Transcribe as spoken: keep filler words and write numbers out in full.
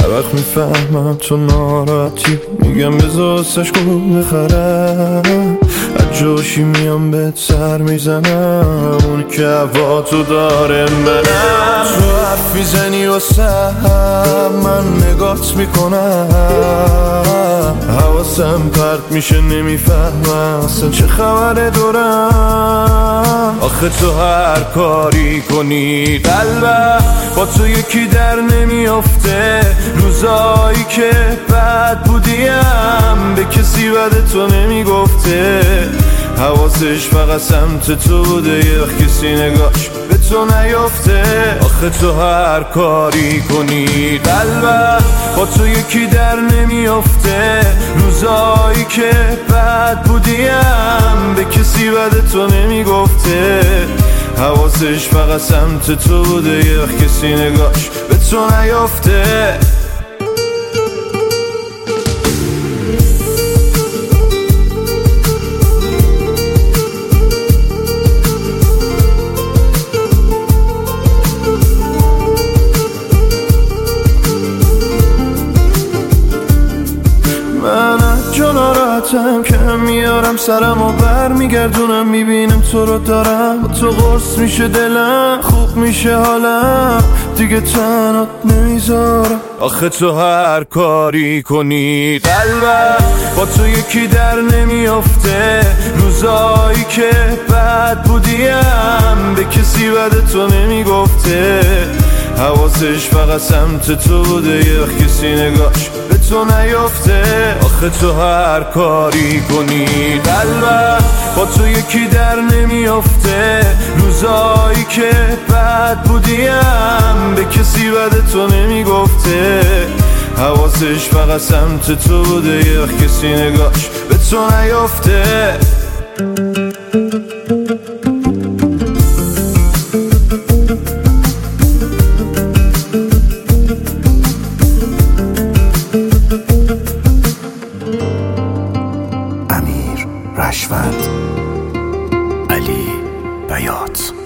هر وقت میفهمم تو ناراحتی میگم بذار سشکون بخرم، از جوشی میام بهت سر میزنم، اون که هوا تو داره منم. تو حرف میزنی واسه من نگات میکنم، حواسم پرت میشه نمیفهمم اصلا چه خبره دورم. آخه تو هر کاری کنی قلبم با تو یکی در نمیافته، روزایی که بد بودیم به کسی بد تو نمیگفته، حواسش فقط سمت تو بوده یه وقت کسی نگاش به تو نیافته. آخه تو هر کاری کنی قلبم با تو یکی در نمیافته، روزایی که بد بودیم به کسی بد تو نمیگفته، حواسش فقط سمت تو بوده یه وقت کسی نگاش به تو نیافته. ناراحتم که میارم سرم و بر میگردونم، میبینم تو رو دارم، تو قرص میشه دلم، خوب میشه حالم، دیگه تنات نمیذارم. آخه تو هر کاری کنی قلبم با تو یکی در نمیافته، روزایی که بد بودیم به کسی بد تو نمیگفته، حواسش فقط سمت تو بوده یه وقت کسی نگاش به تو نیافته. آخه تو هر کاری کنی قلبم با تو یکی در نمیافته، روزایی که بد بودیم به کسی بد تو نمیگفته، حواسش فقط سمت تو بوده یه وقت کسی نگاش به تو نیافته. امیر رشوت، علی بیات.